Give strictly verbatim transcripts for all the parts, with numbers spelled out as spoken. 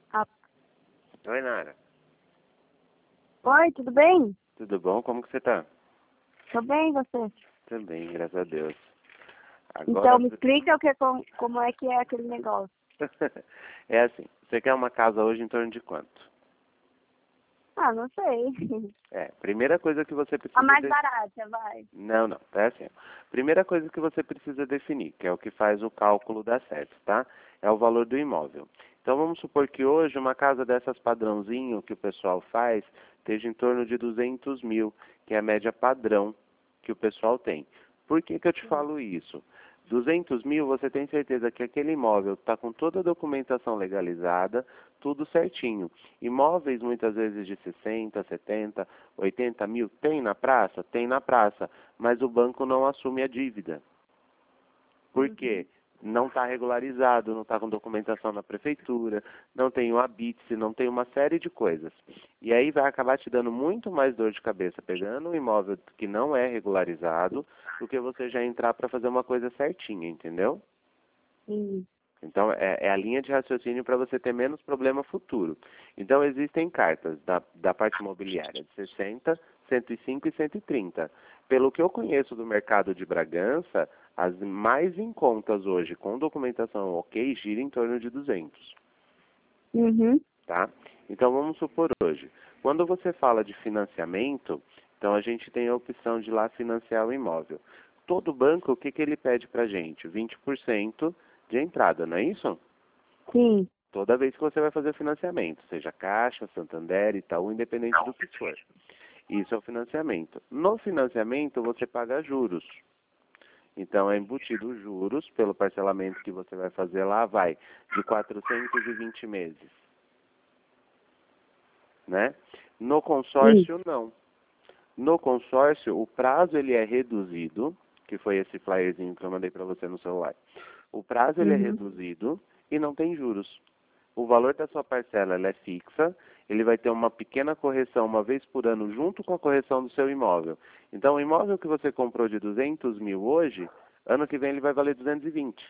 Ah, Oi, Nara. oi, tudo bem? Tudo bom? Como que você tá? Tô bem, e você? Também, graças a Deus. Então, Agora, me explica o que, como, como é que é aquele negócio. é assim, você quer uma casa hoje em torno de quanto? Ah, não sei. É, primeira coisa que você A precisa... mais de- barata, vai. Não, não, é assim. ó. Primeira coisa que você precisa definir, que é o que faz o cálculo dar certo, tá? É o valor do imóvel. Então, vamos supor que hoje uma casa dessas padrãozinho que o pessoal faz esteja em torno de duzentos mil, que é a média padrão que o pessoal tem. Por que que eu te falo isso? duzentos mil, você tem certeza que aquele imóvel está com toda a documentação legalizada, tudo certinho. Imóveis muitas vezes de sessenta, setenta, oitenta mil, tem na praça? Tem na praça, mas o banco não assume a dívida. Por quê? Não está regularizado, não está com documentação na prefeitura, não tem o habite, não tem uma série de coisas. E aí vai acabar te dando muito mais dor de cabeça pegando um imóvel que não é regularizado do que você já entrar para fazer uma coisa certinha, entendeu? Sim. Então, é, é a linha de raciocínio para você ter menos problema futuro. Então, existem cartas da, da parte imobiliária de sessenta, cento e cinco e cento e trinta. Pelo que eu conheço do mercado de Bragança, as mais em contas hoje, com documentação ok, gira em torno de duzentos. Uhum. Tá? Então, vamos supor hoje, quando você fala de financiamento, então a gente tem a opção de ir lá financiar o imóvel. Todo banco, o que, que ele pede para a gente? vinte por cento de entrada, não é isso? Sim. Toda vez que você vai fazer financiamento, seja Caixa, Santander, Itaú, independente do que for. Isso é o financiamento. No financiamento, você paga juros. Então, é embutido os juros pelo parcelamento que você vai fazer lá, vai de quatrocentos e vinte meses. Né? No consórcio, não. No consórcio, o prazo ele é reduzido, que foi esse flyerzinho que eu mandei para você no celular. O prazo ele é Uhum. reduzido e não tem juros. O valor da sua parcela ela é fixa, ele vai ter uma pequena correção uma vez por ano junto com a correção do seu imóvel. Então, o imóvel que você comprou de duzentos mil hoje, ano que vem ele vai valer duzentos e vinte.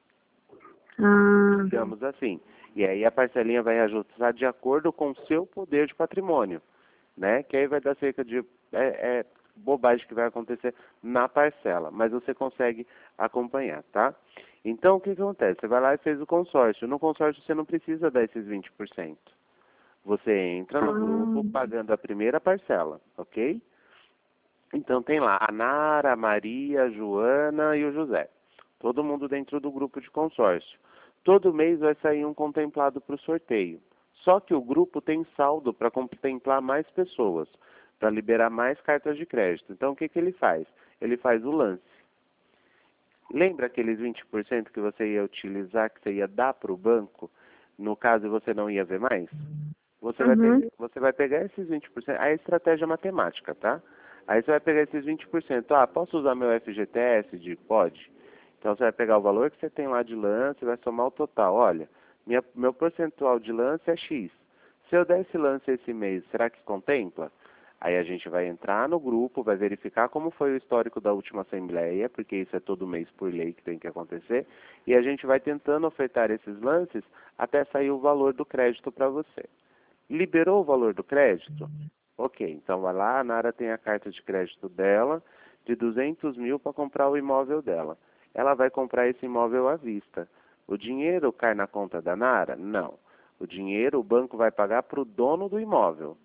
Ah, Digamos assim. E aí a parcelinha vai ajustar de acordo com o seu poder de patrimônio, né? Que aí vai dar cerca de... É, é bobagem que vai acontecer na parcela, mas você consegue acompanhar, tá? Então, o que que acontece? Você vai lá e fez o consórcio. No consórcio, você não precisa dar esses vinte por cento. Você entra no grupo ah, pagando a primeira parcela, ok? Então, tem lá a Nara, a Maria, a Joana e o José. Todo mundo dentro do grupo de consórcio. Todo mês vai sair um contemplado para o sorteio. Só que o grupo tem saldo para contemplar mais pessoas, para liberar mais cartas de crédito. Então, o que, que ele faz? Ele faz o lance. Lembra aqueles vinte por cento que você ia utilizar, que você ia dar para o banco, no caso você não ia ver mais? Você vai, uhum. pegar, você vai pegar esses vinte por cento, aí é estratégia matemática, tá? Aí você vai pegar esses vinte por cento. Ah, posso usar meu F G T S? De, pode. Então você vai pegar o valor que você tem lá de lance e vai somar o total. Olha, minha, meu percentual de lance é X. Se eu der esse lance esse mês, será que contempla? Aí a gente vai entrar no grupo, vai verificar como foi o histórico da última assembleia, porque isso é todo mês por lei que tem que acontecer, e a gente vai tentando ofertar esses lances até sair o valor do crédito para você. Liberou o valor do crédito? Ok, então vai lá, a Nara tem a carta de crédito dela, de duzentos mil para comprar o imóvel dela. Ela vai comprar esse imóvel à vista. O dinheiro cai na conta da Nara? Não. O dinheiro o banco vai pagar para o dono do imóvel.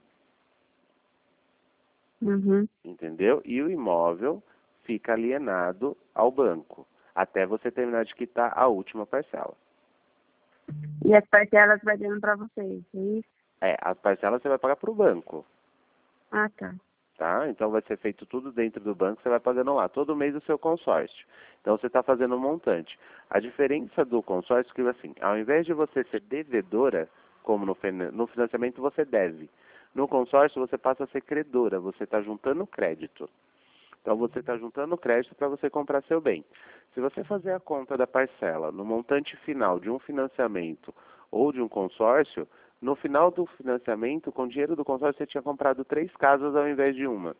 Uhum. Entendeu? E o imóvel fica alienado ao banco, até você terminar de quitar a última parcela. E as parcelas vai dando pra vocês, é isso? É, as parcelas você vai pagar para o banco, Ah, tá. tá? Então vai ser feito tudo dentro do banco, você vai pagando lá, todo mês o seu consórcio. Então você está fazendo um montante. A diferença do consórcio é que, assim, ao invés de você ser devedora, como no, no financiamento você deve, no consórcio você passa a ser credora, você está juntando crédito. Então você está juntando crédito para você comprar seu bem. Se você fazer a conta da parcela no montante final de um financiamento ou de um consórcio, no final do financiamento, com o dinheiro do consórcio, você tinha comprado três casas ao invés de uma.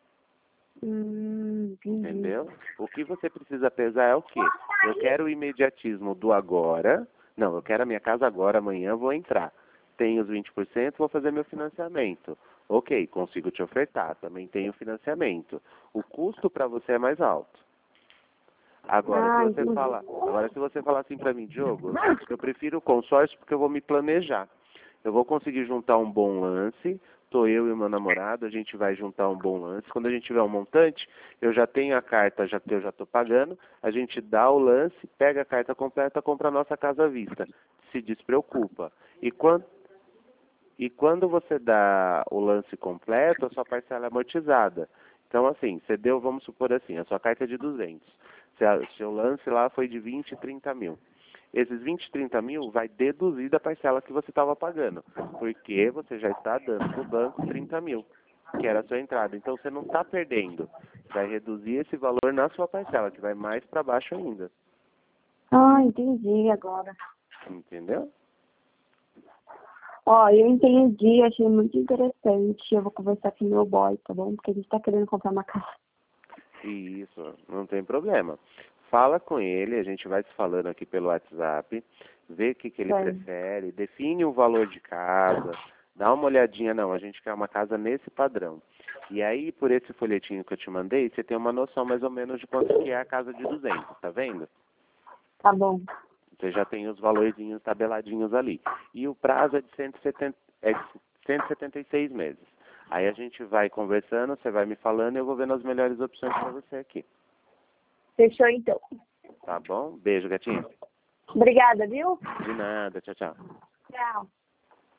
Hum, entendi. Entendeu? O que você precisa pesar é o quê? Eu quero o imediatismo do agora. Não, eu quero a minha casa agora, amanhã eu vou entrar. tem os vinte por cento, vou fazer meu financiamento. Ok, consigo te ofertar, também tenho financiamento. O custo para você é mais alto. Agora, Ah, se você entendi. fala, agora se você falar assim para mim, Diogo, eu prefiro o consórcio porque eu vou me planejar. Eu vou conseguir juntar um bom lance, tô eu e o meu namorado, a gente vai juntar um bom lance. Quando a gente tiver um montante, eu já tenho a carta, já eu já estou pagando, a gente dá o lance, pega a carta completa, compra a nossa casa à vista. Se despreocupa. E quando e quando você dá o lance completo, a sua parcela é amortizada. Então, assim, você deu, vamos supor assim, a sua carta é de duzentos. O seu lance lá foi de vinte, trinta mil. Esses vinte, trinta mil vai deduzir da parcela que você estava pagando. Porque você já está dando para o banco trinta mil, que era a sua entrada. Então, você não está perdendo. Vai reduzir esse valor na sua parcela, que vai mais para baixo ainda. Ah, entendi agora. Entendeu? Ó, eu entendi, achei muito interessante. Eu vou conversar com o meu boy, tá bom? Porque a gente tá querendo comprar uma casa. Isso, não tem problema. Fala com ele, a gente vai se falando aqui pelo WhatsApp, vê o que, que ele Sim. prefere, define o valor de casa, dá uma olhadinha, não, a gente quer uma casa nesse padrão. E aí, por esse folhetinho que eu te mandei, você tem uma noção mais ou menos de quanto que é a casa de duzentos, tá vendo? Tá bom. Você já tem os valorzinhos tabeladinhos ali. E o prazo é de cento e setenta, é de cento e setenta e seis meses. Aí a gente vai conversando, você vai me falando e eu vou vendo as melhores opções para você aqui. Fechou então. Tá bom? Beijo, gatinho. Obrigada, viu? De nada. Tchau, tchau. Tchau.